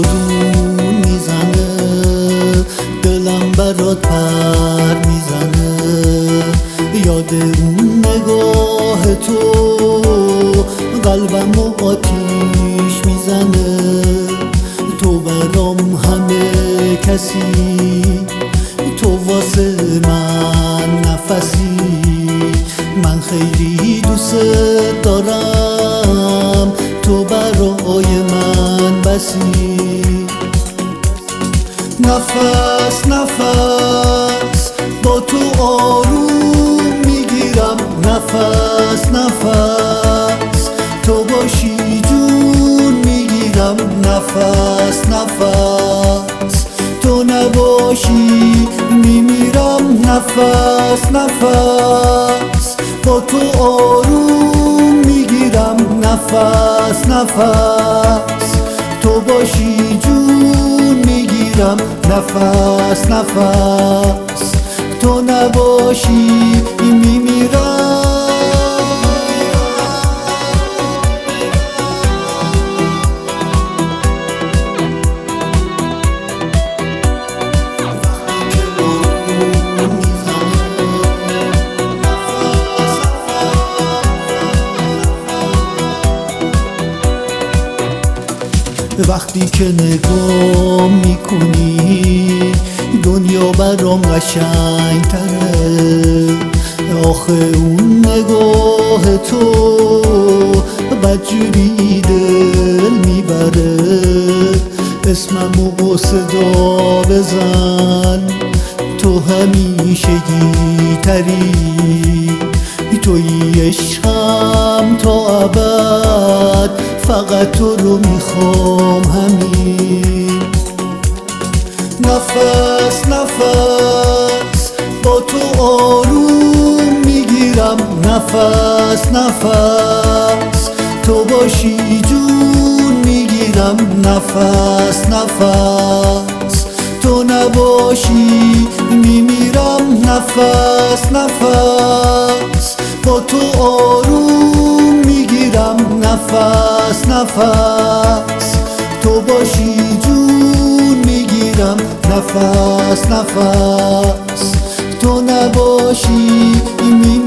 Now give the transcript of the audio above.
بارون میزنه، دلم برات پر میزنه. یاد اون نگاه تو قلبم آتیش میزنه. تو برام همه کسی، تو واسه من نفسی. من خیلی دوست دارم، تو برای من بسی. نفس نفس با تو آروم میگیرم، نفس نفس تو باشی جون میگیرم. نفس نفس تو نباشی میمیرم. نفس نفس با تو آروم میگیرم. نفس نفس تو باشی جون میگیرم. نفس نفس تو نباشی میمیرم. وقتی که نگاه میکنی دنیا برام قشنگ تره. آخه اون نگاه تو بدجوری دل میبره. اسممو با صدا بزن، تو همیشگی تری. توی عشقم تا ابد، فقط تو رو میخوام همین. نفس نفس با تو آروم میگیرم. نفس نفس تو باشی جون میگیرم. نفس نفس تو نباشی میمیرم. نفس نفس با تو آروم میگیرم. نفس نفس تو باشی جون میگیرم. نفس نفس تو نباشی میمیرم.